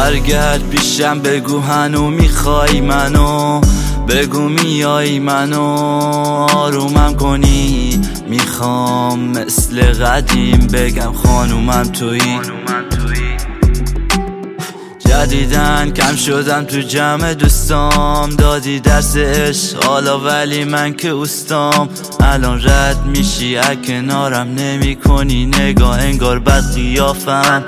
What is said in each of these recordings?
برگرد پیشم بگو هنو میخوای منو، بگو میای منو آرومم کنی. میخوام مثل قدیم بگم خانومم تویی. جدیدن کم شدم تو جمع دوستام، دادی درس عشق حالا ولی من که اوستام. الان رد میشی کنارم نمی کنی نگاه، انگار بد قیافم.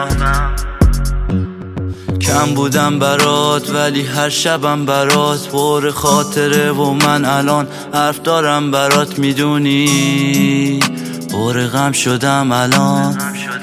کم بودم برات ولی هر شبم برات پر خاطره و من الان حرف دارم برات. میدونی پر غم شدم الان.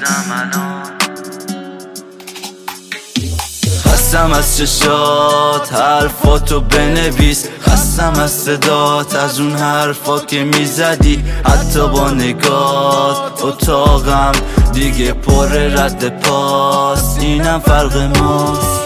خستم از چشات حرفاتو بنویس، خستم از صدات از اون حرفا که میزدی حتی با نگات. اتاقم دیگه پر رد پاس، اینم فرق ماست.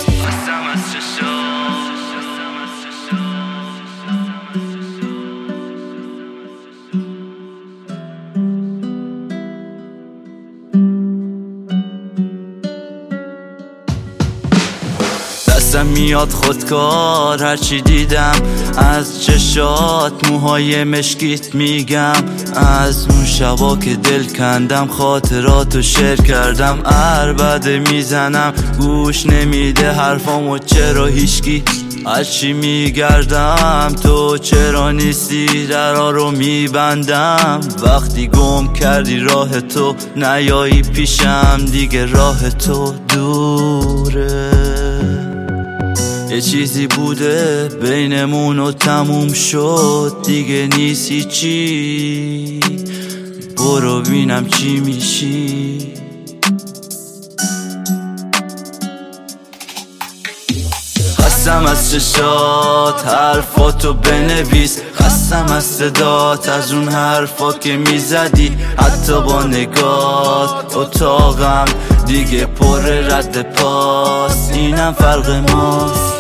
دستم میاد خودکار هرچی دیدم از چشات، موهای مشکیت میگم از اون شبا که دل کندم، خاطراتو شیر کردم. عربده میزنم گوش نمیده حرفامو، چرا هیچکی هرچی میگردم تو چرا نیستی؟ درا رو میبندم وقتی گم کردی راه تو، نیایی پیشم دیگه راه تو دوره. یه چیزی بوده بینمون و تموم شد دیگه نیست هیچی، برو بینم چی میشی. خستم از چشات حرفاتو بنویس، خستم از صدات از اون حرفا که میزدی حتی با نگات. اتاقم دیگه پر رد پاس، اینم فرق ماست.